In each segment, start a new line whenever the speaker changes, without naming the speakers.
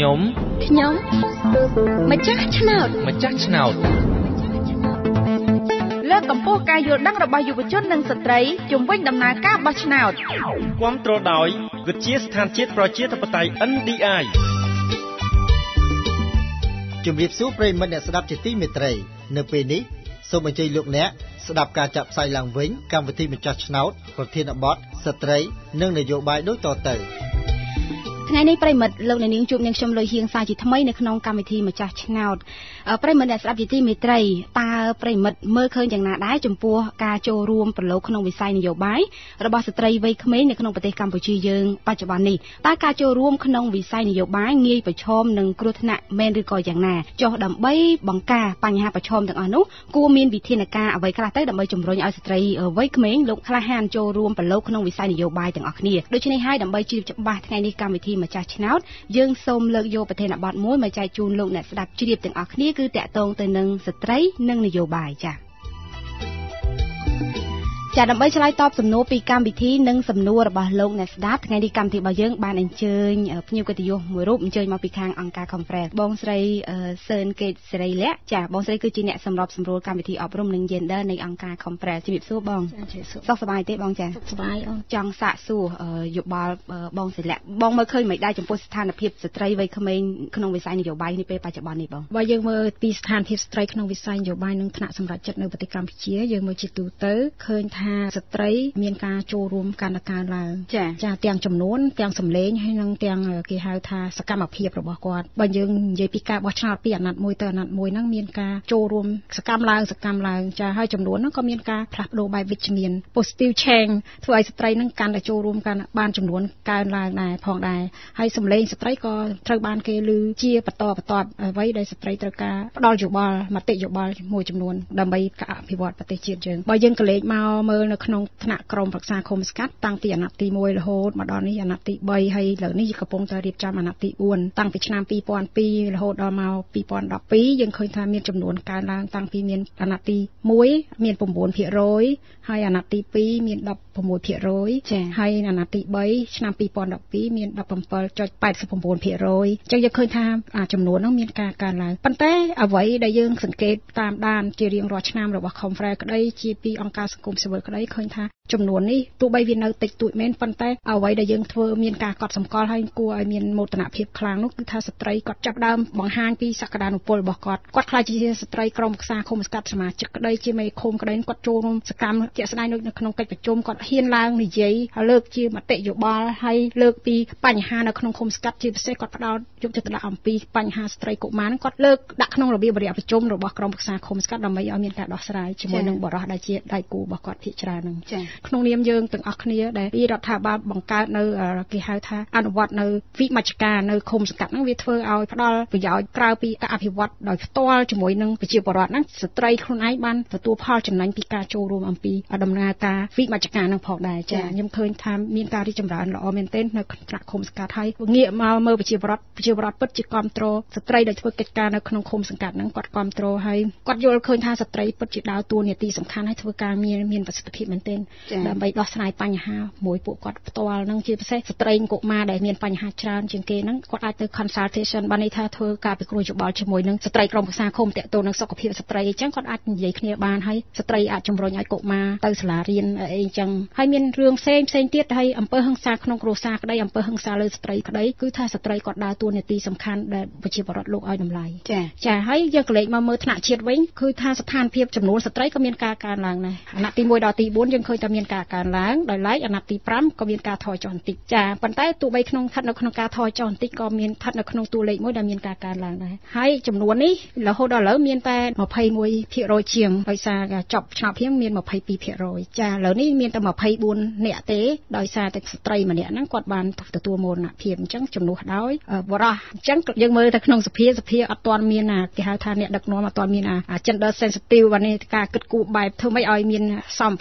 ខ្ញុំម្ចាស់ឆ្នោតលើកកម្ពស់ការយល់ដឹងរបស់យុវជននិងស្ត្រីជំវិញដំណើរការបោះឆ្នោត
គាំទ្រដោយវិទ្យាស្ថានជាតិប្រជាធិបតេយ្យ NDI
ជំរាបសួរប្រិយមិត្តអ្នកស្ដាប់ជាទីមេត្រីនៅពេលនេះសូមអញ្ជើញលោកអ្នកស្ដាប់ការចាក់ផ្សាយឡើងវិញកម្មវិធីម្ចាស់ឆ្នោតប្រធានបទស្ត្រីនិងនយោបាយដូចតទៅ
ថ្ងៃនេះប្រិមិត្តលោកអ្នកនាងជួបនាងខ្ញុំលុយហៀងសាជាថ្មីនៅក្នុងកម្មវិធីម្ចាស់ឆ្នោតប្រិមិត្តអ្នកស្ដាប់ជាទីមេត្រីតើប្រិមិត្តមើលឃើញយ៉ាងណាដែរចំពោះការចូលរួមប្រឡូកក្នុងវិស័យនយោបាយរបស់ស្ត្រីវ័យក្មេងនៅក្នុងប្រទេសកម្ពុជាយើងបច្ចុប្បន្ននេះតើការចូលរួមក្នុងវិស័យនយោបាយងាយប្រឈមនឹងគ្រោះថ្នាក់មែនឬក៏យ៉ាងណាចុះដើម្បីបង្ការបញ្ហាប្រឈមទាំងអស់នោះគួរមានវិធានការអ្វីខ្លះទៅដើម្បីជំរុញឲ្យស្ត្រីវ័យក្មេងលោកក្លាហានចូលរួមប្រឡូកក្នុងវិស័យនយោបាយទាំងអស់គ្នាដូច្នេះហើយដើម្បីជ្រាបច្បាស់ថ្ងៃនេះកម្មវិធីម្ចាស់ឆ្នោតយើងសូមលើកយកប្រធានបទមួយមកចែកជូនលោកអ្នកស្ដាប់ជ្រាបទាំងអស់គ្នាគឺតាក់ទងទៅនឹងស្ត្រីនិងនយោបាយចា៎ដើម្បីឆ្លើយតបសំណួរពីកម្មវិធីនិងសំណួររបស់លោកអ្នកស្ដាប់ថ្ងៃនេះកម្មវិធីរបស់យើងបានអញ្ជើញភ្ញៀវកិត្តិយសមួយរូបអញ្ជើញមកពីខាងអង្គការ Conference បងស្រីសឿនកេតសេរីលក្ខចាបងស្រីគឺជាអ្នកសម្របសម្រួលកម្មវិធីអប់រំនិង Gender នៃអង្គការ Conference ជំរាបសួរបងសុខសប្បាយទេបងចា
សប្បាយអូន
ចង់សាកសួរយោបល់បងស្រីលក្ខបងមើលឃើញមិនដែរចំពោះស្ថានភាពស្ត្រីវ័យក្មេងក្នុងវិស័យនយោបាយនេះពេលបច្ចុប្បន្ននេះបង
បើយើងមើលពីស្ថានភាពស្ត្រីក្នុងវិស័យនយោបាយនិងថ្នាក់សម្រាប់ចិត្តនៅប្រទេសកម្ពុជាយើងមើលជាទូទៅឃើញថាស្ត្រីមានការចូលរួមកាន់តែកើនឡើងចាទាំងចំនួនទាំងសម្លេងហើយនិងទាំងគេហៅថាសកម្មភាពរបស់គាត់បើយើងនិយាយពីការបោះឆ្នោតពីអាណត្តិមួយទៅអាណត្តិមួយហ្នឹងមានការចូលរួមសកម្មឡើងចាហើយចំនួនហ្នឹងក៏មានការផ្លាស់ប្ដូរបែបវិជ្ជមាន positive change ធ្វើឲ្យស្ត្រីហ្នឹងកាន់តែចូលរួមកាន់បានចំនួនកើនឡើងដែរផងដែរហើយសម្លេងស្ត្រីក៏ត្រូវបានគេឮជាបន្តអ្វីដែលស្ត្រីត្រូវការផ្ដល់យោបល់មតិយោបល់មួយចំនួនដើម្បីការអភិវឌ្ឍប្រទេសជាតិយើងបើយើងក៏លេខមកមើលនៅក្នុងថ្នាក់ក្រមប្រឹក្សាឃុំសង្កាត់តាំងពីអាណត្តិទី1រហូតមកដល់នេះអាណត្តិទី3ហើយឥឡូវនេះកំពុងតែរៀបចំអាណត្តិទី4តាំងពីឆ្នាំ2002រហូតដល់មក2012យើងឃើញថាមានចំនួនកើនឡើងតាំងពីមានអាណត្តិទី1មាន 9% ហើយអាណត្តិទី2មាន 16% ហើយអាណត្តិទី3ឆ្នាំ2012មាន 17.89% អញ្ចឹងយើងឃើញថាចំនួនហ្នឹងមានការកើនឡើងប៉ុន្តែអ្វីដែលយើងសង្កេតតាមដានជារៀងរាល់ឆ្នាំរបស់ Conference ក្តីជាពីអង្គការសង្គមស៊ីវិលក្តីឃើញថាចំនួននេះទោះបីវានៅតិចតួចមែនប៉ុន្តែអ្វីដែលយើងធ្វើមានការកត់សម្គាល់ហើយគួរឲ្យមានមោទនភាពខ្លាំងនោះគឺថាស្ត្រីគាត់ចាប់ដើមបង្ហាញពីសក្តានុពលរបស់គាត់ខ្លាចជាស្ត្រីក្រមប្រឹក្សាឃុំសង្កាត់សមាជិកក្តីជាមេឃុំក្តីគាត់ចូលរួមសកម្មជាក់ស្ដែងនៅក្នុងកិច្ចប្រជុំគាត់ហ៊ានឡើងនិយាយលើកជាមតិយោបល់ហើយលើកពីបញ្ហានៅក្នុងឃុំសង្កាត់ជាពិសេសគាត់ផ្ដោតយកចិត្តទុកដាក់អំពីបញ្ហាស្ត្រីកុមារគាត់លើកដាក់ក្នុងរបៀបបរិយាប្រជុំរបស់ក្រមប្រឹក្សាឃុំសង្កាត់ដើម្បីឲ្យមានការដោះស្រាយជាមួយនឹងបរិះដែលជាដៃគូរបស់គាត់ភាគច្រើននឹងក្នុងនាមយើងទាំងអស់គ្នាដែលពីរដ្ឋាភិបាលបង្កើតនៅគេហៅថាអនុវត្តនៅវិមជ្ឈការនៅឃុំសង្កាត់ហ្នឹងវាធ្វើឲ្យផ្ដល់ប្រយោជន៍ក្រៅពីការអភិវឌ្ឍដោយផ្ទាល់ជាមួយនឹងប្រជាពលរដ្ឋហ្នឹងស្ត្រីខ្លួនឯងបានទទួលផលចំណេញពីការចូលរួមអំពីដំណើរការវិមជ្ឈការហ្នឹងផងដែរចាខ្ញុំឃើញថាមានការរីកចម្រើនល្អមែនទែននៅថ្នាក់ឃុំសង្កាត់ហើយងាកមកមើលប្រជាពលរដ្ឋពិតជាគ្រប់គ្រងស្ត្រីដែលធ្វើកិច្ចការនៅក្នុងឃុំសង្កាត់ហ្នឹងគាត់គ្រប់គ្រងហើយគាត់យល់ឃើញថាស្ត្រីពិតជាដើរតួនាទីសំខាន់ហើយធ្វើការមានប្រសិទ្ធភាពមែនទែនដើម្បីដោះស្រាយបញ្ហាមួយពួកគាត់ផ្ទាល់ហ្នឹងជាពិសេសស្ត្រីកុមារដែលមានបញ្ហាច្រើនជាងគេហ្នឹងគាត់អាចទៅ consultation បានន័យថាធ្វើការពិគ្រោះយោបល់ជាមួយនឹងស្ត្រីក្រុមប្រឹក្សាឃុំតាក់ទងនឹងសុខភាពស្ត្រីអញ្ចឹងគាត់អាចនិយាយគ្នាបានហើយស្ត្រីអាចជំរុញឲ្យកុមារទៅសាលារៀនអីអញ្ចឹងហើយមានរឿងផ្សេងទៀតហើយអំពើហិង្សាក្នុងគ្រួសារក្តីអំពើហិង្សាលើស្ត្រីក្តីគឺថាស្ត្រីគាត់ដើរតួនាទីសំខាន់ដែលប្រជាពលរដ្ឋលោកឲ្យតម្លៃចាហើយយើងក៏លេខមកមើលថ្នាក់ជាតិវិញគឺថាស្ថានភាពចំនួនស្ត្រីក៏មានការកើនឡើងដែរអាណត្តិទី1ដល់ទី4យើងឃើញថាមានការកើនឡើងដោយឡែកអាណត្តិទី5ក៏មានការថយចុះបន្តិចចាប៉ុន្តែទោះបីស្ថិតនៅក្នុងការថយចុះបន្តិចក៏មានស្ថិតនៅក្នុងតួលេខមួយដែលមានការកើនឡើងដែរហើយចំនួននេះរហូតដល់ឥឡូវមានតែ 21% ជាងដោយសារការចប់ឆ្នោតភ្លាមមាន 22% ចាឥឡូវនេះមានតែ24នាក់ទេដោយសារតែស្ត្រីម្នាក់ហ្នឹងគាត់បានទទួលមរណភាពអញ្ចឹងជំនួសដោយបរិះអញ្ចឹងយើងមើលទៅក្នុងសភាអត់ទាន់មានគេហៅថាអ្នកដឹកនាំអត់ទាន់មានgender sensitive បាននេះការគិតគូរបែបធ្វើម៉េចឲ្យមានសម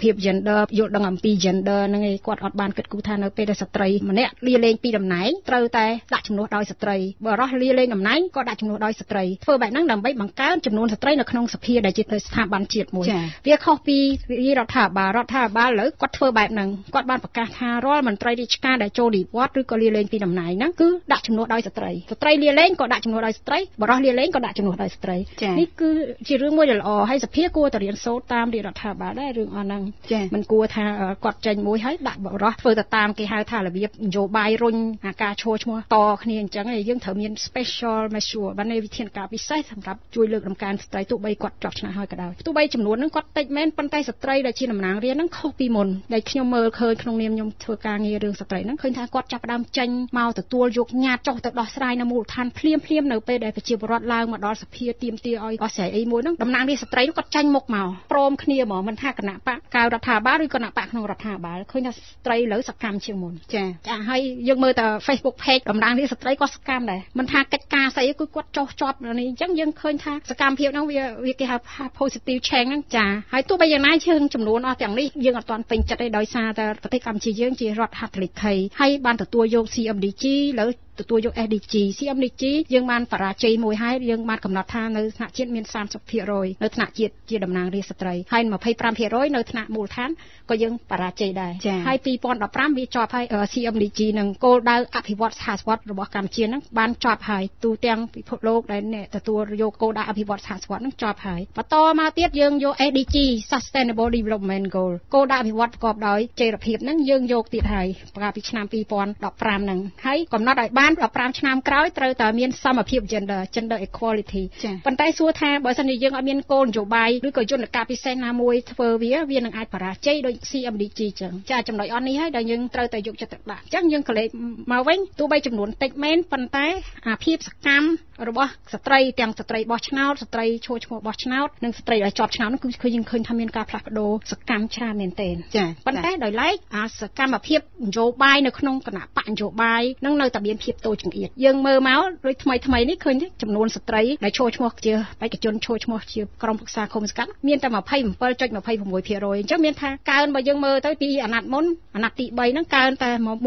ភាព gender យល់ដឹងអំពី gender ហ្នឹងឯងគាត់អត់បានគិតគូរថានៅពេលដែលស្ត្រីម្នាក់លាលែងពីតំណែងត្រូវតែដាក់ជំនួសដោយស្ត្រីបើរស់លាលែងតំណែងក៏ដាក់ជំនួសដោយស្ត្រីធ្វើបែបហ្នឹងដើម្បីបង្កើនចំនួនស្ត្រីនៅក្នុងសភាដែលជាស្ថាប័នជាតិមួយវាខុសពីរដ្ឋាភិបាលលើគាត់ធ្វើបែបហ្នឹងគាត់បានប្រកាសថារាល់មន្ត្រីរាជការដែលចូលនិវត្តន៍ឬក៏លាលែងពីតំណែងហ្នឹងគឺដាក់ជំនួសដោយស្ត្រីលាលែងក៏ដាក់ជំនួសដោយស្ត្រីបរិសុទ្ធលាលែងក៏ដាក់ជំនួសដោយស្ត្រីនេះគឺជារឿងមួយដែលល្អហើយសភាគួរតែរៀនសូត្រតាមរដ្ឋាភិបាលដែររឿងអស់ហ្នឹងមិនគួរថាគាត់ចេញមួយហើយដាក់បរិសុទ្ធធ្វើទៅតាមគេហៅថារបៀបនយោបាយរុញអាការឈ្មោះតគ្នាអញ្ចឹងយើងត្រូវមាន special measure បាននៃវិធានការពិសេសសម្រាប់ជួយលើកដំកើងស្ត្រីទោះបីគាត់ជាប់ឆ្នោតហើយក៏ដោយទោះបីចំនួនហ្នឹងគាត់តិចមែនប៉ុន្តែស្ត្រីដែលជាតំណាងរាស្ត្រហ្នឹងខុសពីមុនដែលខ្ញុំមើលឃើញក្នុងនាមខ្ញុំធ្វើការងាររឿងស្ត្រីហ្នឹងឃើញថាគាត់ចាប់ផ្ដើមចេញមកទទួលយកញត្តិចុះទៅដោះស្រាយនៅមូលដ្ឋានភ្លាមនៅពេលដែលប្រជាពលរដ្ឋឡើងមកដល់សភាទាមទារឲ្យអស់ស្រ័យអីមួយហ្នឹងតំណាងរាស្ត្រស្ត្រីគាត់ចាញ់មុខមកព្រមគ្នាហ្មងមិនថាគណៈបកក្រៅរដ្ឋាភិបាលឬគណៈបកក្នុងរដ្ឋាភិបាលឃើញថាស្ត្រីលើសកម្មជាងមុនចាហើយយើងមើលតែ Facebook page តំណាងរាស្ត្រស្ត្រីគាត់សកម្មដែរមិនថាកិច្ចការស្អីគឺគាត់ចុះជាប់នេះអញ្ចឹងយើងឃើញថាសកម្មភាពហ្នឹងវាគេហៅ positive change ហ្នឹងចាហើយទោះបីយ៉ាងណាយើងចំនួនអស់ទាំងនេះយើងអត់ទាន់ពេញចិត្តទេដោយសារតែប្រទេសកម្ពុជាយើងជារដ្ឋហត្ថលេខីហើយបានទទួលយក CMDG លើទទួលយក SDG CMDG យើងបានបរាជ័យមួយហើយយើងបានកំណត់ថានៅថ្នាក់ជាតិមាន 30% នៅថ្នាក់ជាតិជាតំណាងរាស្ត្រស្ត្រីហើយ 25% នៅថ្នាក់មូលដ្ឋានក៏យើងបរាជ័យដែរហើយ2015វាជាប់ហើយ CMDG នឹងគោលដៅអភិវឌ្ឍសហវត្តរបស់កម្ពុជាហ្នឹងបានជាប់ហើយទូទាំងពិភពលោកដែលទទួលយកគោលដៅអភិវឌ្ឍសហវត្តហ្នឹងជាប់ហើយបន្តមកទៀតយើងយក SDG Sustainable Development Goal គោលដៅអភិវឌ្ឍប្រកបដោយចីរភាពហ្នឹងយើងយកទៀតហើយកាលពីឆ្នាំ2015ហ្នឹងហើយកំណត់ឲ្យបាន15ឆ្នាំក្រោយត្រូវតែមានសមភាព gender equality ប៉ុន្តែសួរថាបើសិនជាយើងអត់មានគោលនយោបាយឬក៏យន្តការពិសេសណាមួយធ្វើវានឹងអាចបរាជ័យដោយ CMDG ចឹងចាចំណុចអត់នេះហើយដែលយើងត្រូវតែយកចិត្តទុកដាក់ចឹងយើងក៏លេខមកវិញទោះបីចំនួនតិចមែនប៉ុន្តែអាភាពសកម្មរបស់ស្ត្រីទាំងស្ត្រីបោះឆ្នោតស្ត្រីឈ្មោះបោះឆ្នោតនិងស្ត្រីដែលជាប់ឆ្នោតនោះគឺយើងឃើញថាមានការផ្លាស់ប្ដូរសកម្មច្រើនមែនទែនចាប៉ុន្តែដោយឡែកអាសកម្មភាពនយោបាយនៅក្នុងគណៈបកនយោបាយនឹងនៅតែមានភាពតូចចង្អៀតយើងមើលមកដូចថ្មីនេះឃើញចំនួនស្ត្រីដែលឈ្មោះជាបេក្ខជនឈ្មោះជាក្រុមប្រឹក្សាឃុំសង្កាត់មានតែ 27.26% អញ្ចឹងមានថាកើនបើយើងមើលទៅពីអាណត្តិមុនអាណត្តិទី3ហ្នឹងកើនតែ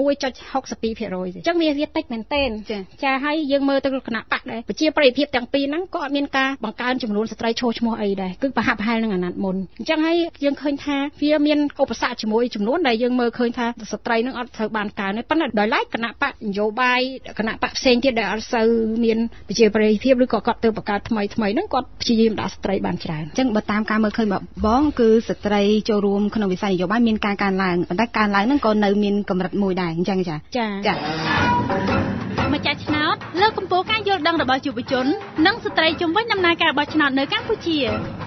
1.62% អញ្ចឹងវាតិចមែនទែនចាហើយយើងមើលទៅគណៈបកដែរប្រជាប្រិយភាពទាំងពីរហ្នឹងក៏អត់មានការបង្កើនចំនួនស្ត្រីឈ្មោះអីដែរគឺប្រហាក់ប្រហែលនឹងអាណត្តិមុនអញ្ចឹងហើយយើងឃើញថាវាមានឧបសគ្គជាមួយចំនួនដែលយើងមើលឃើញថាស្ត្រីហ្នឹងអត់ត្រូវបានកើនទេប៉ុន្តែដោយឡែកគណៈបកនយោបាយគណៈបកផ្សេងទៀតដែលអត់សូវមានប្រជាប្រិយភាពឬក៏គាត់ទៅបង្កើតថ្មីហ្នឹងគាត់ព្យាយាមដាក់ស្ត្រីបានច្រើន
អញ្ចឹងបើតាមការមើលឃើញបងគឺស្ត្រីចូលរួមក្នុងវិស័យនយោបាយមានការកើនឡើងប៉ុន្តែកើនឡើងហ្នឹងក៏នៅមានកម្រិតមួយដែរអញ្ចឹងចា
ម្ចាស់ឆ្នោតលើកកម្ពស់ការយល់ដឹងរបស់យុវជននិងស្ត្រីជំវិញដំណើរការបោះឆ្នោតនៅកម្ពុជា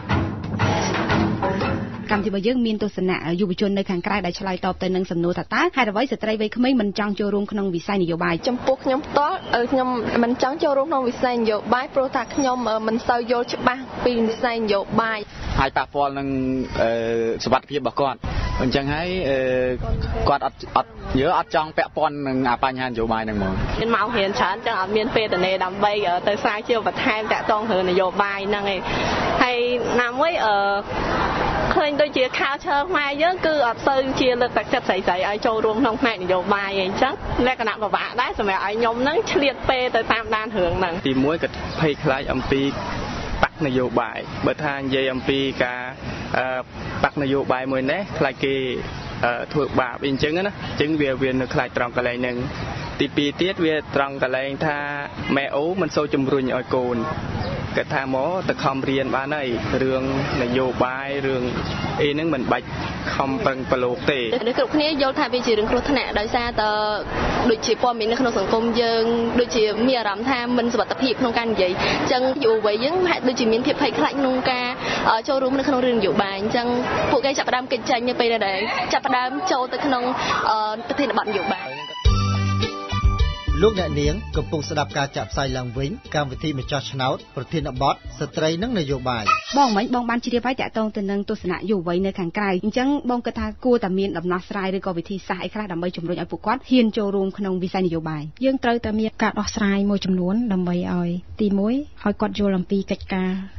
កម្មវិធីរបស់យើងមានទស្សនៈយុវជននៅខាងក្រៅដែលឆ្លើយតបទៅនឹងសំណួរថាតើហេតុអ្វីស្ត្រីវ័យក្មេងមិនចង់ចូលរួមក្នុងវិស័យនយោបាយ
ចំពោះខ្ញុំផ្ទាល់ខ្ញុំមិនចង់ចូលរួមក្នុងវិស័យនយោបាយព្រោះថាខ្ញុំមិនសូវយល់ច្បាស់ពីវិស័យនយោបាយ
ហើយប៉ះពាល់នឹងសុវត្ថិភាពរបស់គាត់អញ្ចឹងហើយគាត់អត់ចង់ពាក់ព័ន្ធនឹងបញ្ហានយោបាយហ្នឹងហ្មង
មានមករៀនច្រើនចឹងអត់មានពេលទៅដើម្បីទៅស្រាវជ្រាវបន្ថែមតាក់ទងរឿងនយោបាយហ្នឹងឯងហើយណាមួយឃើញដូចជាខាលឈើខ្មែរយើងគឺអត់សូវជាលើកទឹកចិត្តស្រីៗឲ្យចូលរួមក្នុងផ្នែកនយោបាយអីចឹងលក្ខណៈពិបាកដែរសម្រាប់ឲ្យខ្ញុំហ្នឹងឆ្លៀតពេលទៅតាមដានរឿងហ្នឹង
ទីមួយក៏ភ័យខ្លាចអំពីបកនយោបាយបើថានិយាយអំពីការបកនយោបាយមួយនេះខ្លាចគេធ្វើបាបអីអញ្ចឹងណាអញ្ចឹងវានៅខ្លាចត្រង់កន្លែងហ្នឹងទី2ទៀតវាត្រង់កន្លែងថាម៉ែអូមិនសូវជំរុញឲ្យកូនគាត់ថាមកទៅខំរៀនបានហើយរឿងនយោបាយរឿងអីហ្នឹងមិនបាច់ខំប្រឹងប្រឡូកទេ
គ្រប់គ្នាយល់ថាវាជារឿងគ្រោះថ្នាក់ដោយសារតែដូចជាព័ត៌មាននៅក្នុងសង្គមយើងដូចជាមានអារម្មណ៍ថាមិនសុវត្ថិភាពក្នុងការនិយាយអញ្ចឹងយុវវ័យយើងហាក់ដូចជាមានភាពភ័យខ្លាចក្នុងការចូលរួមនៅក្នុងរឿងនយោបាយអញ្ចឹងពួកគេចាប់ផ្ដើមកិច្ចចាញ់នៅពេលដែលចាប់ផ្ដើមចូលទៅក្នុងប្រធានបទនយោបាយ
លោកអ្នកនាងកំពុងស្ដាប់ការចាក់ផ្សាយឡើងវិញកម្មវិធីម្ចាស់ឆ្នោតប្រធានបទស្ត្រីនិងនយោបាយ
បងបានជ្រាបហើយតាក់ទងទៅនឹងទស្សនៈយុវវ័យនៅខាងក្រៅអញ្ចឹងបងគិតថាគួរតែមានដំណោះស្រាយឬក៏វិធីសាស្ត្រអីខ្លះដើម្បីជំរុញឲ្យពួកគាត់ហ៊ានចូលរួមក្នុងវិស័យនយោបាយ
យើងត្រូវតែមានការដោះស្រាយមួយចំនួនដើម្បីឲ្យទី1ឲ្យគាត់យល់អំពីកិច្ចការ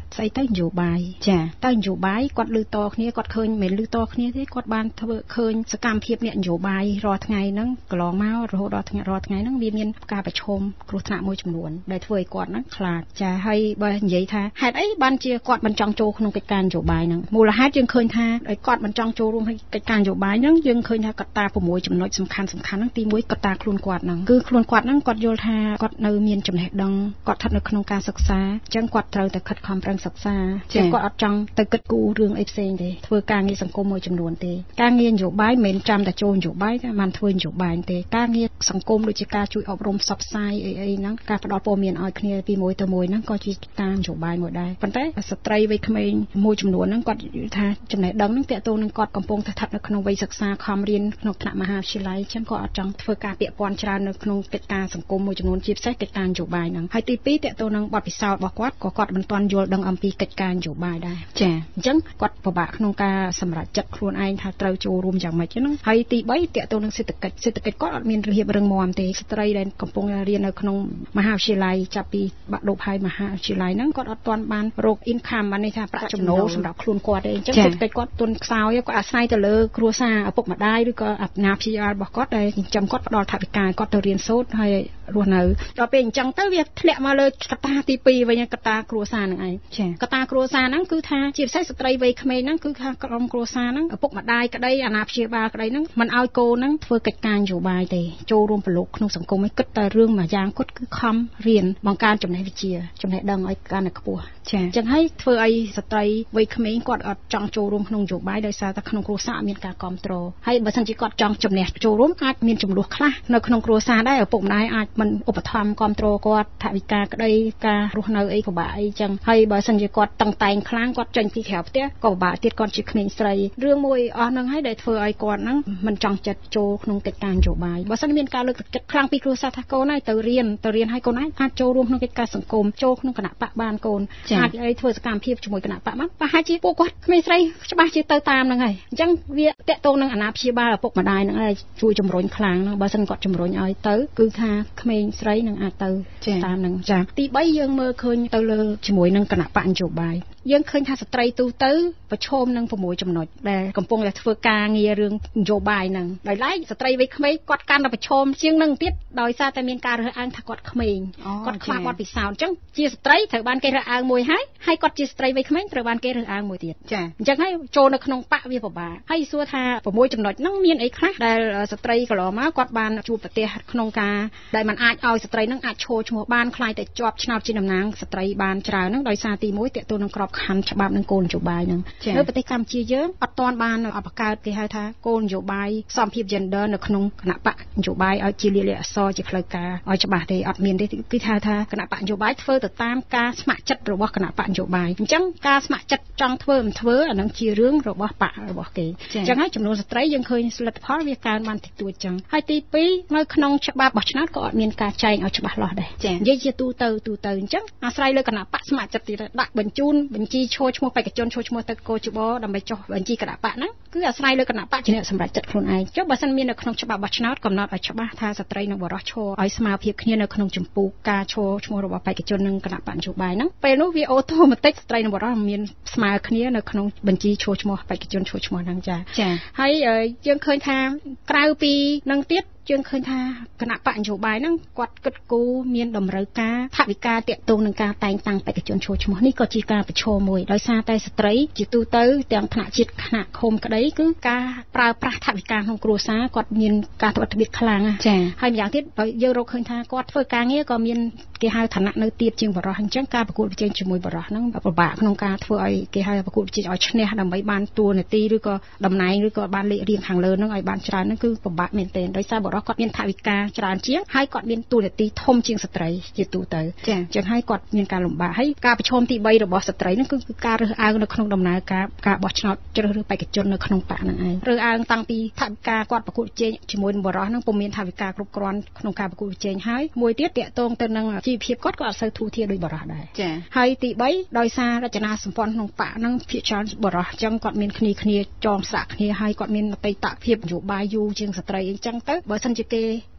ស្អីទៅនយោបាយចាទៅនយោបាយគាត់លឺតគ្នាគាត់ឃើញមិនលឺតគ្នាទេគាត់បានធ្វើឃើញសកម្មភាពអ្នកនយោបាយរាល់ថ្ងៃហ្នឹងកន្លងមករហូតដល់ថ្ងៃហ្នឹងវាមានការប្រឈមគ្រោះថ្នាក់មួយចំនួនដែលធ្វើឲ្យគាត់ហ្នឹងខ្លាចចាហើយបើនិយាយថាហេតុអីបានជាគាត់មិនចង់ចូលក្នុងកិច្ចការនយោបាយហ្នឹងមូលហេតុយើងឃើញថាឲ្យគាត់មិនចង់ចូលរួមក្នុងកិច្ចការនយោបាយហ្នឹងយើងឃើញថាកត្តា6ចំណុចសំខាន់ហ្នឹងទី1កត្តាខ្លួនគាត់ហ្នឹងគឺខ្លួនគាត់ហ្នឹងគាត់យល់ថាគាត់នៅមានចំណេះដឹងគាត់ស្ថិតនៅក្នុងការសិក្សាអញ្ចឹងគាត់ត្រូវតែខិតខំប្រឹងសិក្សាជាគាត់អត់ចង់ទៅគិតគូររឿងអីផ្សេងទេធ្វើការងារសង្គមមួយចំនួនទេការងារនយោបាយមិនមែនចាំតែចូលនយោបាយតែបានធ្វើនយោបាយទេការងារសង្គមដូចជាការជួយអប់រំផ្សព្វផ្សាយអីហ្នឹងការផ្ដល់ព័ត៌មានឲ្យគ្នាពីមួយទៅមួយហ្នឹងក៏ជាការនយោបាយមួយដែរប៉ុន្តែស្ត្រីវ័យក្មេងមួយចំនួនហ្នឹងគាត់យល់ថាចំណេះដឹងហ្នឹងតើតើនឹងគាត់កំពុងតែស្ថិតនៅក្នុងវ័យសិក្សាខំរៀនក្នុងថ្នាក់មហាវិទ្យាល័យអញ្ចឹងគាត់អត់ចង់ធ្វើការពាក់ព័ន្ធច្រើននៅក្នុងកិច្ចការសង្គមមួយចំនួនជាពិសេសកិច្ចការនយោបាយហ្នឹងហើយទី2តើតើនឹងបទពិសោធន៍របស់គាត់ក៏គាត់មិនទាន់យល់ដឹងអំពីកិច្ចការនយោបាយដែរចាអញ្ចឹងគាត់ពិបាកក្នុងការសម្រេចចិត្តខ្លួនឯងថាត្រូវចូលរួមយ៉ាងម៉េចហ្នឹងហើយទី3តើតើនឹងសេដ្ឋកិច្ចគាត់អត់មានរបៀបរឹងមាំទេស្ត្រីដែលកំពុងរៀននៅក្នុងមហាវិទ្យាល័យចាប់ពីបាក់ឌុបហើយមហាវិទ្យាល័យហ្នឹងគាត់អត់ទាន់បានរក income បាននេះថាប្រាក់ចំណូលសម្រាប់ខ្លួនគាត់ទេអញ្ចឹងសេដ្ឋកិច្ចគាត់ទុនខ្សោយគាត់អាស្រ័យទៅលើគ្រួសារឪពុកម្ដាយឬក៏អាណាព្យាបាលរបស់គាត់ដែលចិញ្ចឹមគាត់ផ្ដល់ថវិកាគាត់ទៅរៀនសូត្រហើយរស់នៅដល់ពេលអញ្ចឹងទៅវាធ្លាក់មកលើកត្តាទី2វិញកត្តាគ្រួសារហ្នឹងឯងកត្តាគ្រួសារហ្នឹងគឺថាជាពិសេសស្ត្រីវ័យក្មេងហ្នឹងគឺថាក្រុមគ្រួសារហ្នឹងឪពុកម្ដាយក្ដីអាណាព្យាបាលក្ដីហ្នឹងមិនឲ្យកូនហ្នឹងធ្វើកិច្ចការនយោបាយទេចូលរួមប្រឡូកក្នុងសង្គមឯងគិតតែរឿងមួយយ៉ាងគាត់គឺខំរៀនបង្កើនចំណេះវិជ្ជាចំណេះដឹងឲ្យកាន់តែខ្ពស់ចាអញ្ចឹងហើយធ្វើឲ្យស្ត្រីវ័យក្មេងគាត់អត់ចង់ចូលរួមក្នុងនយោបាយដោយសារតែក្នុងគ្រួសារមានការគ្រប់គ្រងហើយបើសិនជាគាត់ចង់ជំនះចូលរួមអាចមានចំនួនខ្លះនៅក្នុងគ្រួសារដែរឪពុកម្ដាយអាចមិនឧបត្ថម្ភគ្រប់គ្រងគាត់ថវិកាក្ដីការរស់នៅអីពិបាកអីចឹងហើយបើសិនជាគាត់តឹងតែងខ្លាំងគាត់ចេញពីក្រៅផ្ទះក៏ពិបាកទៀតគាត់ជាក្មេងស្រីរឿងមួយអស់ហ្នឹងហើយដែលធ្វើឲ្យគាត់ហ្នឹងមិនចង់ចិត្តចូលក្នុងកិច្ចការនយោបាយបើសិនមានការលើកទឹកចិត្តខ្លាំងពីគ្រួសារថាកូនហើយទៅរៀនឲ្យកូនអាចចូលរួមក្នុងកិច្ចការសង្គមចូលក្នុងគណៈបកបានកូនអាចឲ្យធ្វើសកម្មភាពជាមួយគណៈបកបានប្រហែលជាពួកគាត់ក្មេងស្រីច្បាស់ជាទៅតាមហ្នឹងហើយអញ្ចឹងវាតកតងនឹងអាណាព្យាបាលឪពុកម្ដាយហ្នឹងហើយជួយជំរុញខ្លាំងហ្នឹងបើសិនគាត់ជំរុញឲ្យទៅគឺថាក្មេងស្រីនឹងអាចទៅតាមហ្នឹងចាទី3យើងមើលឃើញទៅលើជាមួយនឹងគណៈបកនយោបាយយើងឃើញថាស្ត្រីទូទៅប្រឈមនឹង6ចំណុចដែលកំពុងតែធ្វើការងាររឿងនយោបាយហ្នឹងដោយឡែកស្ត្រីវ័យក្មេងគាត់កាន់តែប្រឈមជាងនឹងទៀតដោយសារតែមានការរើសអើងថាគាត់ក្មេងគាត់ខ្វះបទពិសោធន៍អញ្ចឹងជាស្ត្រីត្រូវបានគេរើសអើងមួយហើយគាត់ជាស្ត្រីវ័យក្មេងត្រូវបានគេរើសអើងមួយទៀតចាអញ្ចឹងហើយចូលនៅក្នុងបកវាពិបាកហើយសួរថា6ចំណុចហ្នឹងមានអីខ្លះដែលស្ត្រីកន្លងមកគាត់បានជួបប្រទះក្នុងការដែលมันអាចឲ្យស្ត្រីហ្នឹងអាចឈរឈ្មោះបានខ្លាយតែជាប់ឆ្នោតជាតំណាងស្ត្រីបានច្រើនហ្នឹងដោយសារទី1តេតទៅនឹងក្របខ័ណ្ឌច្បាប់និងគោលនយោបាយហ្នឹងនៅប្រទេសកម្ពុជាយើងអត់ទាន់បានបង្កើតគេហៅថាគោលនយោបាយសមភាព gender នៅក្នុងគណៈបកនយោបាយឲ្យជាលាយលក្ខណ៍អក្សរជាផ្លូវការឲ្យច្បាស់ទេអត់មានទេគឺថាគណៈបកនយោបាយធ្វើទៅតាមការស្ម័គ្រចិត្តរបស់គណៈបកនយោបាយអញ្ចឹងការស្ម័គ្រចិត្តចង់ធ្វើមិនធ្វើអានឹងជារឿងរបស់បករបស់គេអញ្ចឹងហើយចំនួនស្ត្រីយើងឃើញលទ្ធផលវាកើនបានតិចតួចអញ្ចឹងហើយទី2នៅក្នុងច្បាប់បោះឆ្នោតក៏អត់មានការចែងឲ្យច្បាស់លាស់ដែរនិយាយជាទូទៅអញ្ចឹងអាស្រ័យលើគណៈបកស្ម័គ្រចិត្តទៀតដាក់បញ្ជូនបញ្ជីឈរឈ្មោះបេក្ខជនឈរឈ្មោះទៅកោជបដើម្បីចុះបញ្ជីគណៈបកហ្នឹងគឺអាស្រ័យលើគណៈបកជាអ្នកសម្រេចចិត្តខ្លួនឯងចុះបើសិនមាននៅក្នុងច្បាប់បោះឆ្នោតកំណត់ឲ្យច្បាស់ថាស្ត្រីនិងបុរសឈរឲ្យស្មើភាពគ្នានៅក្នុងចម្ពោះការឈរឈ្មោះរបស់បេក្ខជននិងគណៈបកនយោបាយហ្នឹងពេលនោះវាអូតូម៉ាទិកស្ត្រីនិងបុរសមានស្មើគ្នានៅក្នុងបញ្ជីឈរឈ្មោះបេក្ខជនឈរឈ្មោះហ្នឹងចាហើយយើងឃើញថាក្រៅពីនឹងទៀតយើងឃើញថាគណៈបកនយោបាយហ្នឹងគាត់គិតគូរមានតម្រូវការថវិកាតាក់ទងនឹងការតែងតាំងបេក្ខជនឈរឈ្មោះនេះក៏ជាការប្រឈមមួយដោយសារតែស្ត្រីជាទូទៅទាំងថ្នាក់ជាតិថ្នាក់ឃុំក្តីគឺការប្រើប្រាស់ថវិកាក្នុងគ្រួសារគាត់មានការត្បិតត្បៀតខ្លាំងហើយម្យ៉ាងទៀតបើយើងរកឃើញថាគាត់ធ្វើការងារក៏មានគេហៅឋានៈនៅទាបជាងបរិសុទ្ធអញ្ចឹងការប្រកួតប្រជែងជាមួយបរិសុទ្ធហ្នឹងពិបាកក្នុងការធ្វើឲ្យគេហៅប្រកួតប្រជែងឲ្យឈ្នះដើម្បីបានតួនាទីឬក៏តំណែងឬក៏បានលេខរៀងខាងលើហ្នឹងឲ្យបានច្រើនហ្នឹងគឺពិបាកមែនទែនដោយសារបរិសុទ្ធគាត់មានថវិកាច្រើនជាងហើយគាត់មានតួនាទីធំជាងស្ត្រីជាទូទៅអញ្ចឹងហើយគាត់មានការលំបាកហើយការប្រឈមទី3របស់ស្ត្រីហ្នឹងគឺការរើសអើងនៅក្នុងដំណើរការបោះឆ្នោតជ្រើសរើសបេក្ខជននៅក្នុងបកហ្នឹងឯងរើសអើងតាំងពីថវិកាគាត់ប្រកួតប្រជែងជាមួយនឹងបរិសុទ្ធហ្នឹងពុំមានថវិកាគ្រប់គ្រាន់ក្នុងការប្រកួតប្រជែងហើយមួយទៀតតាក់ទងទៅនឹងជីវភាពគាត់ក៏អត់សូវធូរធារដូចបរិសុទ្ធដែរហើយទី3ដោយសាររចនាសម្ព័ន្ធក្នុងបកហ្នឹងភាគច្រើនបរិសុទ្ធអញ្ចឹងគាត់មានគ្នាចងស្រាក់គ្នាហើយគាត់មានអតីតភាពនយោបាយយូរជាងស្ត្រីអញ្ចឹងទៅបើសិនជាគេ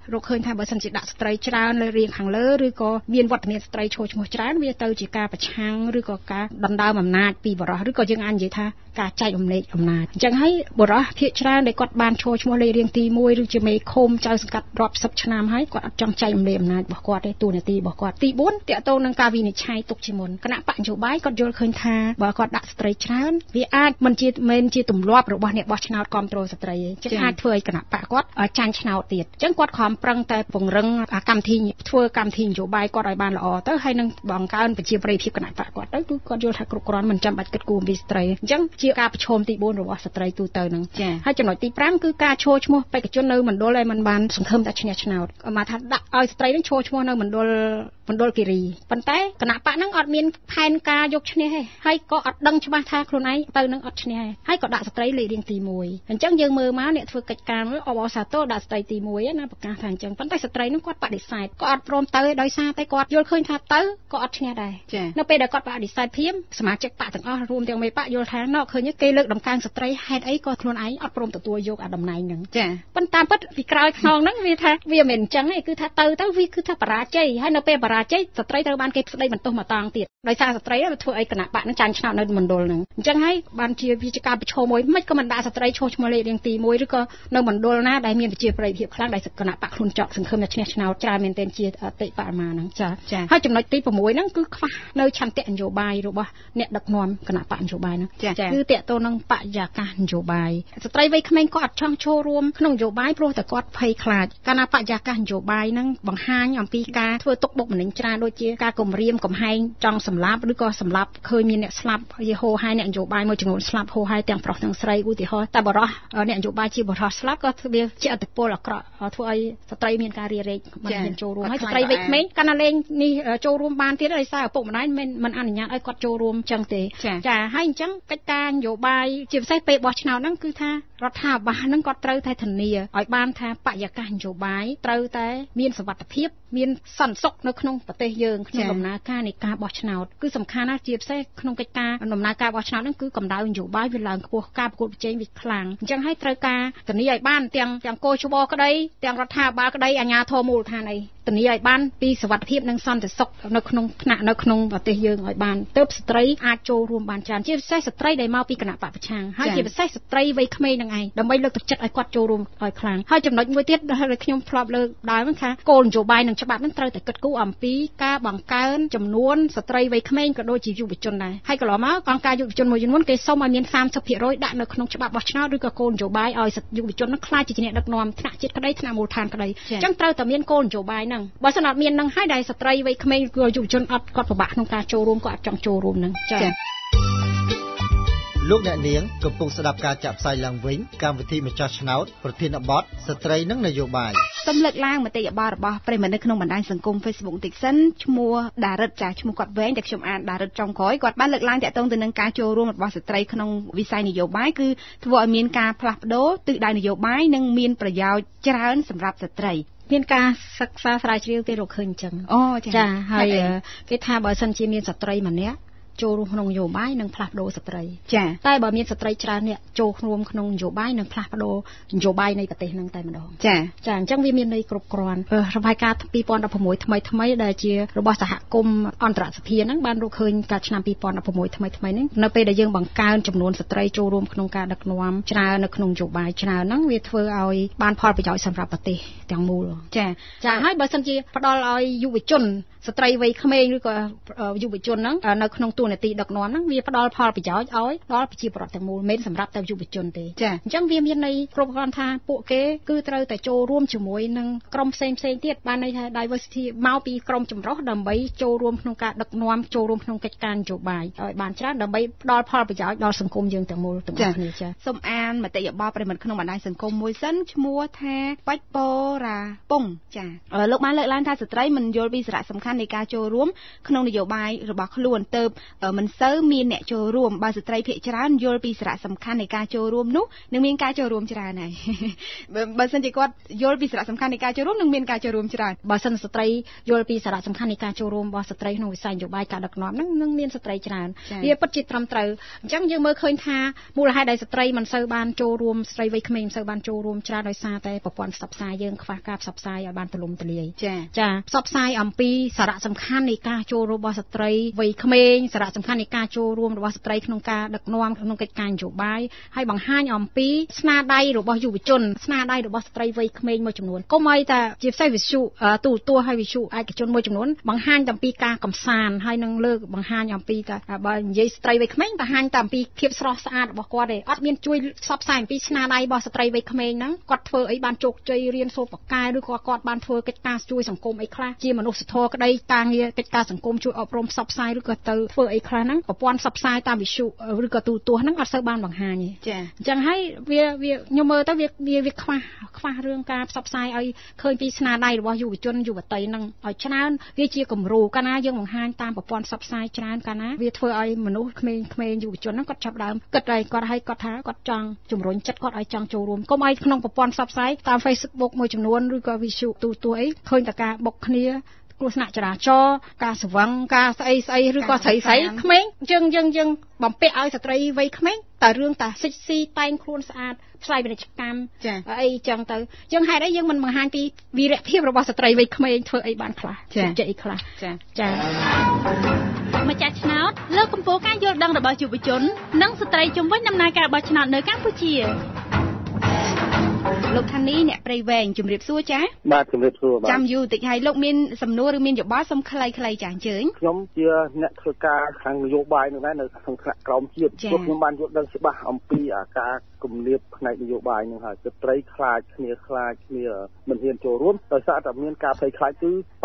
រកឃើញថាបើសិនជាដាក់ស្ត្រីច្រើនលើរៀងខាងលើឬក៏មានវត្តមានស្ត្រីចូលឈ្មោះច្រើនវាទៅជាការប្រឆាំងឬក៏ការដណ្ដើមអំណាចពីបរិសុទ្ធឬក៏យើងអាចនិយាយថាការចែករំលែកអំណាចអញ្ចឹងហើយបរិសុទ្ធភាគច្រើនដែលគាត់បានចូលឈ្មោះលេខរៀងទី1ឬជាមេឃុំចៅសង្កាត់រាប់សិបឆ្នាំហើយគាត់អត់ចង់ចែករំលែកអំណាចរបស់គាត់ទេតួនាទីរបស់គាត់ទី4តកតងនឹងការវិនិច្ឆ័យទុកជាមុនគណៈបកនយោបាយគាត់យល់ឃើញថាបើគាត់ដាក់ស្ត្រីច្រើនវាអាចមិនជាទម្លាប់របស់អ្នកបោះឆ្នោតគ្រប់គ្រងស្ត្រីទេចឹងអាចធ្វើឲ្យគណៈបកគាត់ចាញ់ឆ្នោតទៀតអញ្ចឹងគាត់ខំប្រឹងតែពង្រឹងកម្មវិធីធ្វើកម្មវិធីនយោបាយគាត់ឲ្យបានល្អទៅហើយនឹងបង្កើនប្រជាប្រិយភាពគណៈបកគាត់ទៅគឺគាត់យល់ថាគ្រប់គ្រាន់មិនចាំបាច់គិតគូរអំពីស្ត្រីអញ្ចឹងជាការប្រឈមទី4របស់ស្ត្រីទូទៅនឹងហើយចំណុចទី5គឺការឈរឈ្មោះបេក្ខជននៅមណ្ឌលដែលមិនបានសង្ឃឹមតែឈ្នះឆ្នោតមកថាដាក់ឲ្យស្ត្រីនឹងឈរឈ្មោះនៅមណ្ឌលគិរីប៉ុន្តែគណៈបកហ្នឹងអត់មានផែនការយកឈ្នះទេហើយក៏អត់ដឹងច្បាស់ថាខ្លួនឯងទៅនឹងអត់ឈ្នះទេហើយក៏ដាក់ស្ត្រីលេខរៀងទី1អញ្ចឹងយើងមើលមកអ្នកធ្វើកិច្ចការអបអសាទរដាក់ស្ត្រីទី1ណាប្រកាសថាអញ្ចឹងប៉ុន្តែស្ត្រីហ្នឹងគាត់បដិសេធក៏អត់ព្រមទៅដោយសារតែគាត់យល់ឃើញថាទៅក៏អត់ឈ្នះដែរនៅពេលដែលគាត់បដិសេធភ្លាមសមាជិកបកទាំងអស់រួមទាំងមេបកយល់ថាណ៎ឃើញគេលើកដំកើងស្ត្រីហេតុអីក៏ខ្លួនឯងអត់ព្រមទទួលយកអាតំណែងហ្នឹងប៉ុន្តែពិតពីក្រោយខ្នងហ្នឹងវាថាវាមិនអញ្ចឹងទេគឺថាទៅវាគឺថាបរាជ័យហើយនៅពេលបរាជ័យស្ត្រីត្រូវបានគេស្ដីបន្ទោសមកតង់ទៀតដោយសារស្ត្រីវាធ្វើឲ្យគណៈបកហ្នឹងចាញ់ឆ្នោតនៅមណ្ឌលហ្នឹងអញ្ចឹងហើយបានជាវិជាការប្រឈមមួយមិនក៏មិនដាក់ស្ត្រីឈរឈ្មោះលេខរៀងទី1ឬក៏នៅមណ្ឌលណាដែលមានប្រជាប្រិយភាពខ្លាំងដែលគណៈបកខ្លួនចောက်សង្ឃឹមថាឈ្នះឆ្នោតច្រើនមែនទែនជាអតិបរមាហ្នឹងចាហើយចំណុចទី6ហ្នឹងគឺខ្វះនៅឆន្ទៈនយោបាយរបស់អ្នកដឹកនាំគណៈបកនយោបាយហ្នឹងគឺតកតទៅនឹងបរិយាកាសនយោបាយស្ត្រីវ័យក្មេងក៏អត់ចង់ចូលរួមក្នុងនយោបាយព្រោះតែគាត់ភ័យខ្លាចកាលណាបរិយាកាសនយោបាយហ្នឹងបង្ហាញអំពីការធ្វើទុកបុកម្នេញច្រើនដូចជាការគំរាមកំហែងចង់សម្លាប់ឬក៏សម្លាប់ឃើញមានអ្នកស្លាប់យេហូហែអ្នកនយោបាយមួយចំនួនស្លាប់ហូហែទាំងប្រុសទាំងស្រីឧទាហរណ៍តែបរិសុទ្ធអ្នកនយោបាយជាបរិសុទ្ធស្លាប់ក៏វាជាអត្តពលអាក្រក់ធ្វើឲ្យស្ត្រីមានការរារែកមិនមានចូលរួមហើយស្ត្រីវ័យក្មេងកាលណាលេងនេះចូលរួមបានទៀតដោយសារឪពុកម្ដាយមិនអនុញ្ញាតឲ្យគាត់ចូលរួមចឹងទេចាហើយអញ្ចឹងកិច្ចការនយោបាយជាពិសេសពេលបោះឆ្នោតហ្នឹងគឺថារដ្ឋាភិបាលហ្នឹងគាត់ត្រូវតែធានាឲ្យបានថាបរិយាកាសនយោបាយត្រូវតែមានសុវត្ថិភាពមានសន្តិសុខនៅក្នុងប្រទេសយើងក្នុងដំណើរការនៃការបោះឆ្នោតគឺសំខាន់ណាស់ជាពិសេសក្នុងកិច្ចការដំណើរការបោះឆ្នោតហ្នឹងគឺកម្ដៅនយោបាយវាឡើងខ្ពស់ការប្រកួតប្រជែងវាខ្លាំងអញ្ចឹងហើយត្រូវការធានាឲ្យបានទាំងកោជបក្តីទាំងរដ្ឋាភិបាលក្តីអាជ្ញាធរមូលដ្ឋានអីធានាឲ្យបានពីសុវត្ថិភាពនិងសន្តិសុខនៅក្នុងថ្នាក់នៅក្នុងប្រទេសយើងឲ្យបានទើបស្ត្រីអាចចូលរួមបានច្រើនជាពិសេសស្ត្រីដែលមកពីគណៈបកប្រឆាំងហើយជាពិសេសស្ត្រីវ័យក្មេងនឹងឯងដើម្បីលើកទឹកចិត្តឲ្យគាត់ចូលរួមឲ្យខ្លាំងហើយចំណុចមួយទៀតដែលខ្ញុំធ្លាប់លើកដើមហ្នឹងថាគោលនយោបាយនិងច្បាប់ហ្នឹងត្រូវតែគិតគូរអំពីការបង្កើនចំនួនស្ត្រីវ័យក្មេងក៏ដូចជាយុវជនដែរហើយកន្លងមកអង្គការយុវជនមួយចំនួនគេសុំឲ្យមាន 30% ដាក់នៅក្នុងច្បាប់បោះឆ្នោតឬក៏គោលនយោបាយឲ្យយុវជនហ្នឹងខ្លាចជាអ្នកដឹកនាំថ្នាក់ជាតិក្តីថ្នាក់មូលដ្ឋានក្តីអញ្ចឹងត្រូវតែមានគោលនយោបាយហ្នឹងបើមិនអត់មាននឹងហើយដែលស្ត្រីវ័យក្មេងឬយុវជនអត់គាត់ពិបាកក្នុងការចូលរួមគាត់អត់ចង់ចូលរួមនឹងចា៎
លោកអ្នកនាងកំពុងស្ដាប់ការចាក់ផ្សាយឡើងវិញកម្មវិធីម្ចាស់ឆ្នោតប្រធានបទស្ត្រីនិងនយោបាយ
សូមលើកឡើងមតិយោបល់របស់ប្រិយមិត្តនៅក្នុងបណ្ដាញសង្គម Facebook បន្តិចសិនឈ្មោះដារិតចាឈ្មោះគាត់វែងតែខ្ញុំអានដារិតចុងក្រោយគាត់បានលើកឡើងតាក់ទងទៅនឹងការចូលរួមរបស់ស្ត្រីក្នុងវិស័យនយោបាយគឺធ្វើឲ្យមានការផ្លាស់ប្ដូរទិសដៅនយោបាយនិងមានប្រយោជន៍ច្រើនសម្រាប់ស្ត្រី
មានការសិក្សាស្រាវជ្រាវគេរកឃើញអញ្ចឹងចាហើយគេថាបើសិនជាមានស្ត្រីម្នាក់ចូលរួមក្នុងនយោបាយនិងផ្លាស់ប្ដូរស្ត្រី
ចា
តែបើមានស្ត្រីច្រើនអ្នកចូលរួមក្នុងនយោបាយនិងផ្លាស់ប្ដូរនយោបាយនៃប្រទេសហ្នឹងតែម្ដង
ចា
អញ្ចឹងវាមានន័យគ្រប់គ្រាន់របាយការណ៍2016ថ្មីដែលជារបស់សហគមន៍អន្តរសភាហ្នឹងបានរកឃើញកាលឆ្នាំ2016ថ្មីហ្នឹងនៅពេលដែលយើងបង្កើនចំនួនស្ត្រីចូលរួមក្នុងការដឹកនាំច្រើននៅក្នុងនយោបាយច្រើនហ្នឹងវាធ្វើឲ្យបានផលប្រយោជន៍សម្រាប់ប្រទេសទាំងមូល
ចា
ហើយបើសិនជាផ្ដល់ឲ្យយុវជនស្ត្រីវ័យក្មេងឬក៏យុវជនហ្នឹងនៅក្នុងតួនាទីដឹកនាំហ្នឹងវាផ្ដល់ផលប្រយោជន៍ឲ្យដល់ប្រជាពលរដ្ឋទាំងមូលមិនសម្រាប់តែយុវជនទេអញ្ចឹងវាមានន័យគ្រប់គ្រាន់ថាពួកគេគឺត្រូវតែចូលរួមជាមួយនឹងក្រុមផ្សេងទៀតបានន័យថា diversity មកពីក្រុមចម្រុះដើម្បីចូលរួមក្នុងការដឹកនាំចូលរួមក្នុងកិច្ចការនយោបាយឲ្យបានច្រើនដើម្បីផ្ដល់ផលប្រយោជន៍ដល់សង្គមយើងទាំងមូលទាំងអស់គ្នា
សូមអានមតិយោបល់ប្រិមត្តក្នុងបណ្ដាញសង្គមមួយសិនឈ្មោះថាបាច់បរ៉ាពុងចាលោកបានលើកឡើងថាស្ត្រីមិនយល់ពីសារៈសំខាន់នៃការចូលរួមក្នុងនយោបាយរបស់ខ្លួនទើបមិនសូវមានអ្នកចូលរួមបើស្ត្រីភាគច្រើនយល់ពីសារៈសំខាន់នៃការចូលរួមនោះនឹងមានការចូលរួមច្រើនហើយបើសិនជាគាត់យល់ពីសារៈសំខាន់នៃការចូលរួមនឹងមានការចូលរួមច្រើន
បើសិនស្ត្រីយល់ពីសារៈសំខាន់នៃការចូលរួមរបស់ស្ត្រីក្នុងវិស័យនយោបាយការដឹកនាំនឹងមានស្ត្រីច្រើនវាពិតជាត្រឹមត្រូវអញ្ចឹងយើងមើលឃើញថាមូលហេតុដែលស្ត្រីមិនសូវបានចូលរួមស្ត្រីវ័យក្មេងមិនសូវបានចូលរួមច្រើនដោយសារតែប្រព័ន្ធផ្សព្វផ្សាយយើងខ្វះការផ្សព្វផ្សាយឲ្យបានទូលំទូលាយចាផ្សព្វផ្សាយអំពីសារៈសំខាន់នៃការចូលរួមរបស់ស្ត្រីវ័យក្មេងសារៈសំខាន់នៃការចូលរួមរបស់ស្ត្រីក្នុងការដឹកនាំក្នុងកិច្ចការនយោបាយហើយបង្ហាញអំពីស្នាដៃរបស់យុវជនស្នាដៃរបស់ស្ត្រីវ័យក្មេងមួយចំនួនកុំឲ្យតែជាផ្សេងវិទ្យុទូរទស្សន៍ហើយវិទ្យុឯកជនមួយចំនួនបង្ហាញតែអំពីការកំសាន្តហើយនឹងលើកបង្ហាញអំពីតែបើនិយាយស្ត្រីវ័យក្មេងបង្ហាញតែអំពីភាពស្រស់ស្អាតរបស់គាត់ទេអត់មានជួយផ្សព្វផ្សាយអំពីស្នាដៃរបស់ស្ត្រីវ័យក្មេងហ្នឹងគាត់ធ្វើអីបានជោគជ័យរៀនសូត្របកែឬក៏គាត់បានធ្វើកិច្ចការជួយសង្គមអីខ្លះជាមនុស្សធម៌ក្តីការងារកិច្ចការសង្គមជួយអប់រំផ្សព្វផ្សាយឬក៏ទៅធ្វើអីខ្លះហ្នឹងប្រព័ន្ធផ្សព្វផ្សាយតាមវិទ្យុឬក៏ទូរទស្សន៍ហ្នឹងអត់សូវបានបង្ហាញទេអញ្ចឹងហើយវាខ្ញុំមើលទៅវាខ្វះរឿងការផ្សព្វផ្សាយឲ្យឃើញពីស្នាដៃរបស់យុវជនយុវតីហ្នឹងឲ្យច្រើនវាជាគំរូកាលណាយើងបង្ហាញតាមប្រព័ន្ធផ្សព្វផ្សាយច្រើនកាលណាវាធ្វើឲ្យមនុស្សក្មេងយុវជនហ្នឹងគាត់ចាប់ដើមគិតឲ្យគាត់ថាគាត់ចង់ជំរុញចិត្តគាត់ឲ្យចង់ចូលរួមកុំឲ្យក្នុងប្រព័ន្ធផ្សព្វផ្សាយតាម Facebook មួយចំនួនឬក៏វិទ្យុទូរទស្សន៍អីឃើញតែការបុកគ្នាគ្រោះថ្នាក់ចរាចរណ៍ការស្វឹងការស្អីឬក៏ស្រីក្មេងយើងបំពាក់ឲ្យស្ត្រីវ័យក្មេងតែរឿងតាសិចស៊ីតែងខ្លួនស្អាតផ្សាយពាណិជ្ជកម្មអីចឹងទៅយើងហេតុអីយើងមិនបង្ហាញពីវីរភាពរបស់ស្ត្រីវ័យក្មេងធ្វើអីបានខ្លះជោគជ័យអីខ្លះចា
ម្ចាស់ឆ្នោតលើកកម្ពស់ការយល់ដឹងរបស់យុវជននិងស្ត្រីជំវិញដំណើរការបោះឆ្នោតនៅកម្ពុជា
លោកថានីអ្នកព្រៃវែងជំរាបសួរចា
បាទជំរាបសួរបាទ
ចាំយូរតិចហើយលោកមានសំណួរឬមានយោបល់សូមខ្លីៗចាអញ្ជើញ
ខ្ញុំជាអ្នកធ្វើការខាងនយោបាយនឹងដែរនៅក្នុងថ្នាក់ក្រមជាតិខ្ញុំបានយល់ដឹងច្បាស់អំពីការគម្លាតផ្នែកនយោបាយនឹងហើយស្ត្រីខ្លាចគ្នាមិនហ៊ានចូលរួមដោយសារតែមានការភ័យខ្លាចគឺ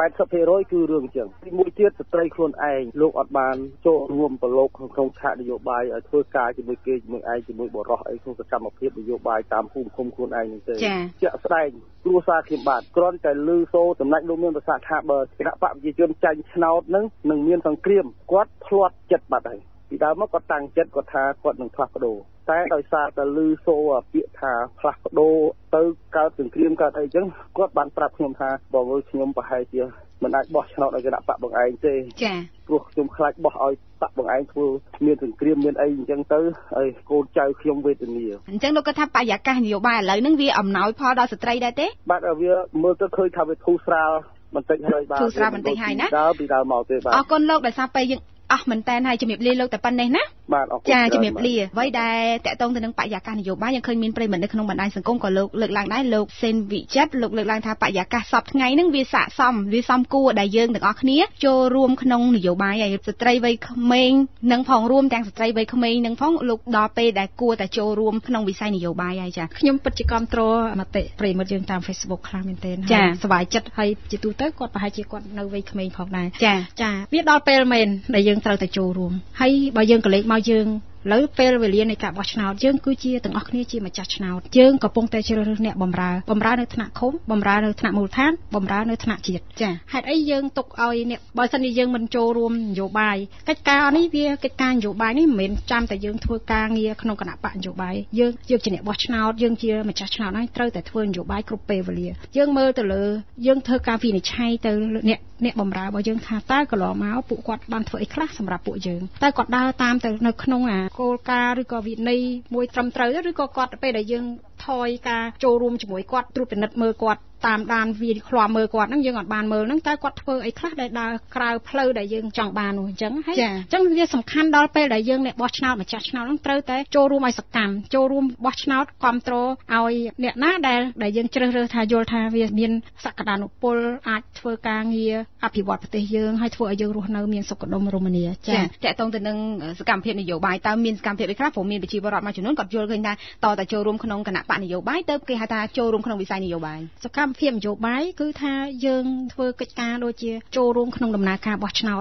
80% គឺរឿងចឹងទីមួយទៀតស្ត្រីខ្លួនឯងលោកអត់បានចូលរួមប្រឡូកក្នុងឆាកនយោបាយឲ្យធ្វើការជាមួយគេជាមួយឯងជាមួយបរិសុទ្ធអីក្នុងសកម្មភាពនយោបាយតាមភូមិឃុំខ្លួនឯងនឹងទេជាក់ស្ដែងគ្រួសារខ្ញុំបាទគ្រាន់តែឮសូរតំណាច់លោកមានប្រសាសន៍ថាបើគណៈបកប្រជាជនចាញ់ឆ្នោតនឹងមានសង្គ្រាមគាត់ធ្លាត់ចិត្តបាត់ហើយពីដើមមកគាត់តាំងចិត្តគាត់ថាគាត់នឹងផ្លាស់ប្ដូរតែដោយសារតែឮសូរពាក្យថាផ្លាស់ប្ដូរទៅកើតសង្គ្រាមកើតអីចឹងគាត់បានប្រាប់ខ្ញុំថាបងអើយខ្ញុំប្រហែលជាមិនអាចបោះឆ្នោតឲ្យគណៈបកបងឯងទេព្រោះខ្ញុំខ្លាចបោះឲ្យបកបងឯងធ្វើមានសង្គ្រាមមានអីអញ្ចឹងទៅហើយកូនចៅខ្ញុំវេទនា
អញ្ចឹងលោកគាត់ថាបរិយាកាសនយោបាយឥឡូវហ្នឹងវាអំណោយផលដល់ស្ត្រីដែរទេ
បាទវាមើលទៅឃើញថាវាធូរស្រាលបន្តិចហើយបាទ
ធូរស្រាលបន្តិចហើយណា
ពីដើមមកទេបាទ
អរគុណលោកដោយសារពេលយើងអស់មែនតើហើយជំរាបលាលោកតែប៉ុណ្ណេះណា
បាទអរគុណ
ចាជំរាបលាអ្វីដែលតកតងទៅនឹងបរិយាកាសនយោបាយយើងឃើញមានប្រិយមិត្តនៅក្នុងបណ្ដាញសង្គមក៏លោកលើកឡើងដែរលោកសេនវិចិត្រលោកលើកឡើងថាបរិយាកាសសពថ្ងៃហ្នឹងវាស័ក្តិសមវាសមគួរដែលយើងទាំងអស់គ្នាចូលរួមក្នុងនយោបាយហើយស្ត្រីវ័យក្មេងនិងផងរួមទាំងស្ត្រីវ័យក្មេងនឹងផងលោកដល់ពេលដែលគួរតែចូលរួមក្នុងវិស័យនយោបាយហើយចា
ខ្ញុំពិតជាគ្រប់គ្រងមតិប្រិយមិត្តយើងតាម Facebook ខ្លះមែនទែនសប្បាយចិត្តហើយជាទូទៅគាត់ប្រហែលជាគាត់នៅវ័យក្មេងផងដែរចាវាដល់ពេលមែនដែលយើងត្រូវតែចូលរួមហើយបើយើងក៏លេខមកយើងលើពេលវេលានៃការបោះឆ្នោតយើងគឺជាទាំងអស់គ្នាជាម្ចាស់ឆ្នោតយើងកំពុងតែជ្រើសរើសអ្នកបម្រើនៅថ្នាក់ឃុំបម្រើនៅថ្នាក់មូលដ្ឋានបម្រើនៅថ្នាក់ជាតិចាហេតុអីយើងទុកឲ្យអ្នកបើសិនជាយើងមិនចូលរួមនយោបាយកិច្ចការនេះវាកិច្ចការនយោបាយនេះមិនមែនចាំតែយើងធ្វើការងារក្នុងគណៈបកនយោបាយយើងជាអ្នកបោះឆ្នោតយើងជាម្ចាស់ឆ្នោតហើយត្រូវតែធ្វើនយោបាយគ្រប់ពេលវេលាយើងមើលទៅលើយើងធ្វើការវិនិច្ឆ័យទៅអ្នកបម្រើរបស់យើងថាតើកន្លងមកពួកគាត់បានធ្វើអីខ្លះសម្រាប់ពួកយើងតើគាត់ដើរតាមទៅនៅក្នុងគោលការណ៍ឬក៏វិន័យមួយត្រឹមត្រូវឬក៏គាត់ពេលដែលយើងថយការចូលរួមជាមួយគាត់ត្រួតពិនិត្យមើលគាត់តាមដានវាឃ្លាំមើលគាត់ហ្នឹងយើងអត់បានមើលហ្នឹងតើគាត់ធ្វើអីខ្លះដែលដើរក្រៅផ្លូវដែលយើងចង់បាននោះអញ្ចឹងហើយអញ្ចឹងវាសំខាន់ដល់ពេលដែលយើងអ្នកបោះឆ្នោតម្ចាស់ឆ្នោតហ្នឹងត្រូវតែចូលរួមឲ្យសកម្មចូលរួមបោះឆ្នោតគ្រប់គ្រងឲ្យអ្នកណាដែលយើងជ្រើសរើសថាយល់ថាវាមានសក្តានុពលអាចធ្វើការងារអភិវឌ្ឍប្រទេសយើងហើយធ្វើឲ្យយើងរស់នៅមានសុខដុមរមនា
ចាតកតងទៅនឹងសកម្មភាពនយោបាយតើមានសកម្មភាពអីខ្លះព្រោះមានប្រជាពលរដ្ឋមួយចំនួនគាត់យល់ឃើញថាតតែចូលរួមក្នុងគណៈបកនយោបាយទៅគេហៅថាចូលរួមក្នុងវិស័យនយោបាយ
សកម្មភាពនយោបាយគឺថាយើងធ្វើកិច្ចការដូចជាចូលរួមក្នុងដំណើរការបោះឆ្នោតហ្នឹង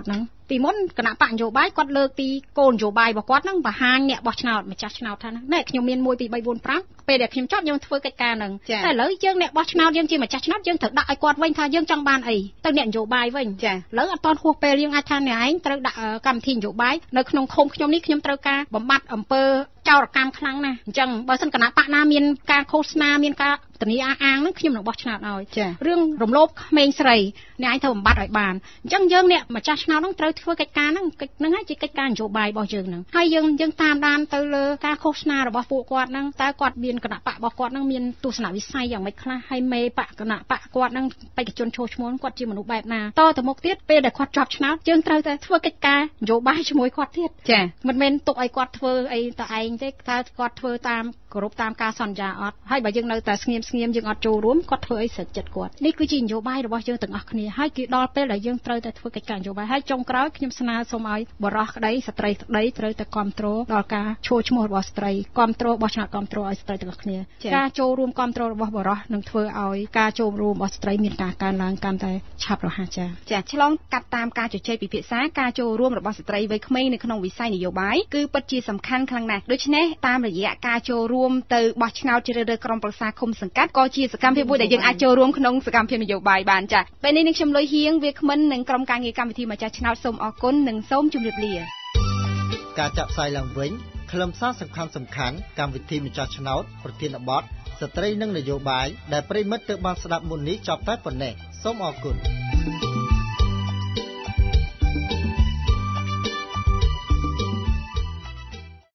ពីមុនគណៈបកនយោបាយគាត់លើកពីគោលនយោបាយរបស់គាត់ហ្នឹងបង្ហាញអ្នកបោះឆ្នោតម្ចាស់ឆ្នោតថាណែខ្ញុំមាន1 2 3 4 5ពេលដែលខ្ញុំចប់ខ្ញុំធ្វើកិច្ចការហ្នឹងតែឥឡូវយើងអ្នកបោះឆ្នោតយើងជាម្ចាស់ឆ្នោតយើងត្រូវដាក់ឲ្យគាត់វិញថាយើងចង់បានអីទៅអ្នកនយោបាយវិញឥឡូវអត់តន់ហួសពេលយើងអាចថាអ្នកឯងត្រូវដាក់កម្មវិធីនយោបាយនៅក្នុងឃុំខ្ញុំនេះខ្ញុំត្រូវការបំបត្តិអំពើចោរកម្មខ្លាំងណាស់អញ្ចឹងបើសិនគណៈបកណាមានការឃោសនាមានការធានាអាងហ្នឹងខ្ញុំនឹងបោះឆ្នោតឲ្យរឿងរំលោភក្មេងស្រីអ្នកឯងត្រូវបំបត្តិឲ្យបានអញ្ចឹងយើងអ្នកម្ចាស់ឆ្នោតហ្នឹងត្រូវធ្វើកិច្ចការហ្នឹងហើយជាកិច្ចការនយោបាយរបស់យើងហ្នឹងហើយយើងតាមដានទៅលើការឃោសនារបស់ពួកគាត់ហ្នឹងតើគាត់មានគណៈបករបស់គាត់ហ្នឹងមានទស្សនវិស័យយ៉ាងម៉េចខ្លះហើយមេបកគណៈបកគាត់ហ្នឹងបេក្ខជនចូលឈ្មោះគាត់ជាមនុស្សបែបណាតទៅមុខទៀតពេលដែលគាត់ជាប់ឆ្នោតយើងត្រូវតែធ្វើកិច្ចការនយោបាយជាមួយគាត់ទៀតមិនមែនទុកឲ្យគាត់ធ្វើអីតែឯងទេតើគាត់ធ្វើតាមគោរពតាមការសន្យាអត់ហើយបើយើងនៅតែស្ងៀមយើងអត់ចូលរួមគាត់ធ្វើអីស្រេចចិត្តគាត់នេះគឺជានយោបាយរបស់យើងទាំងអស់គ្នាហើយគឺដល់ពេលដែលយើងត្រូវតែធ្វើកិច្ចការនយោបាយហើយចុងក្រោយខ្ញុំស្នើសូមឲ្យបរិសុទ្ធក្តីស្ត្រីក្តីត្រូវតែគ្រប់គ្រងដល់ការចូលឈ្មោះរបស់ស្ត្រីគ្រប់គ្រងបោះឆ្នោតគ្រប់គ្រងឲ្យស្ត្រីទាំងអស់គ្នាការចូលរួមគ្រប់គ្រងរបស់បរិសុទ្ធនឹងធ្វើឲ្យការចូលរួមរបស់ស្ត្រីមានការកើនឡើងកាន់តែឆាប់រហ័សចា
ឆ្លងកាត់តាមការជជែកពិភាក្សាការចូលរួមរបស់ស្ត្រីវ័យក្មេងនៅក្នុងវិស័យនយោបាយគឺពិតជាសំខាន់ខ្លាំងណាស់ដូច្នេះតាមរយៈការចូលរួមទៅបោះឆ្នោតជ្រើសរើសក្រុមប្រឹក្សាឃុំសង្កាត់ក៏ជាសកម្មភាពមួយដែលយើងអាចចូលរួមក្នុងសកម្មភាពនយោបាយបានចា៎ពេលនេះនឹងខ្ញុំលុយហៀងវាគ្មិននិងក្រុមការងារកម្មវិធីម្ចាស់ឆ្នោតសូមអរគុណនិងសូមជម្រាបលា
ការចាក់ផ្សាយឡើងវិញខ្លឹមសារសំខាន់កម្មវិធីម្ចាស់ឆ្នោតប្រធានបទស្ត្រីនិងនយោបាយដែលប្រិមិត្តទើបបានស្ដាប់មុននេះចប់តែប៉ុណ្ណេះសូមអរគុណ